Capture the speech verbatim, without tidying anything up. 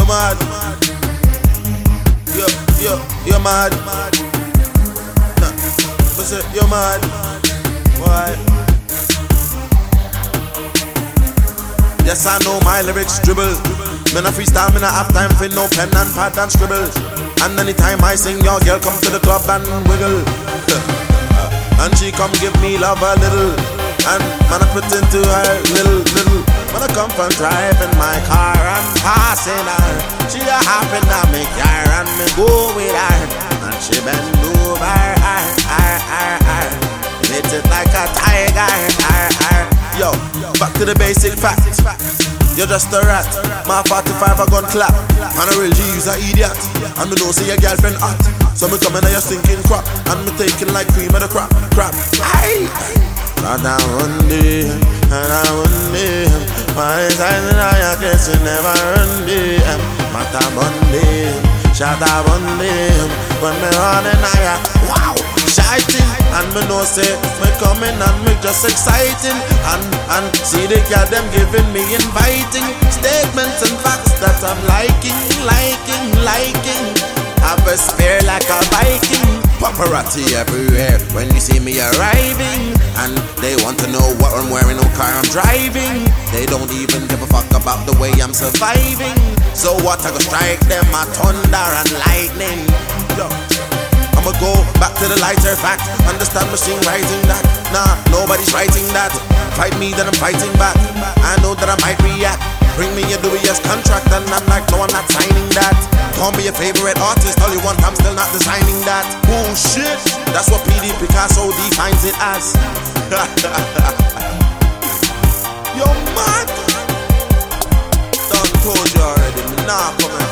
mad. Yo, yo, you're mad. Nah, but say you're mad. Why? Yes, I know my lyrics dribble. Man, I freestyle, man, I have time for no pen and pad and scribble. And anytime I sing, your girl come to the club and wiggle. And she come give me love a little. And man, I put into her little, little. Man, I come from driving my car and passing her. She a happen to me car and me go with her. And she bend over, her, her, her, her. Hit it like a tiger, her, her. Yo, back to the basic fact. You're just a rat. My forty-five a gun clap. And a real G is a idiot. And me know say your girlfriend hot. So me coming at your stinking crap. And me taking like cream of the crap, crap. Aye. Not that one day, and I one day. My eyes and I guess you never run day. Mata Monday, Shada Monday. When me running I wow, shiting. And me know say me coming and me just exciting. And and see the girl them giving me inviting statements and facts that I'm liking, liking, liking. Have a spare like a Viking. Paparazzi everywhere when you see me arriving. And they want to know what I'm wearing, what car I'm driving. They don't even give a fuck about the way I'm surviving. So what, I go strike them a thunder and lightning. Yo, I'ma go back to the lighter fact. Understand machine writing that. Nah, nobody's writing that. Fight me, then I'm fighting back. I know that I might react. Bring me a dubious contract and I'm like, no, I'm not signing that. Call me your favorite artist, all you want, I'm still not designing that. Bullshit, that's what P D Picasso defines it as. You're mad. Done told you already, nah, come on.